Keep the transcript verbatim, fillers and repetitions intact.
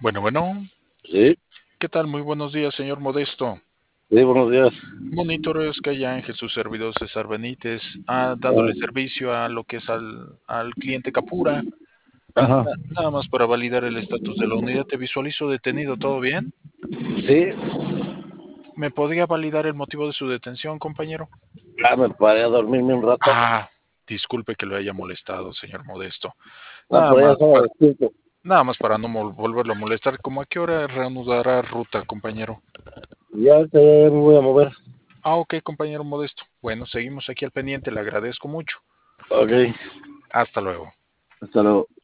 Bueno, bueno, Sí, ¿qué tal? Muy buenos días, señor Modesto. sí, buenos días. Monitores que ya Ángel, su servidor César Benítez, ah, dándole Ah, servicio a lo que es al, al cliente Capura. ajá, Na- nada más para validar el estatus de la unidad. Te visualizo detenido, ¿todo bien? sí, ¿Me podría validar el motivo de su detención, compañero? ya me paré a dormirme un rato. Ah, disculpe que lo haya molestado, señor Modesto. Ah, Nada pero ya más estaba para, despierto. nada más para no mol- volverlo a molestar. ¿Cómo a qué hora reanudará ruta, compañero? Ya, ahorita ya me voy a mover. Ah, ok, compañero Modesto. Bueno, seguimos aquí al pendiente, le agradezco mucho. Ok, Hasta luego. hasta luego.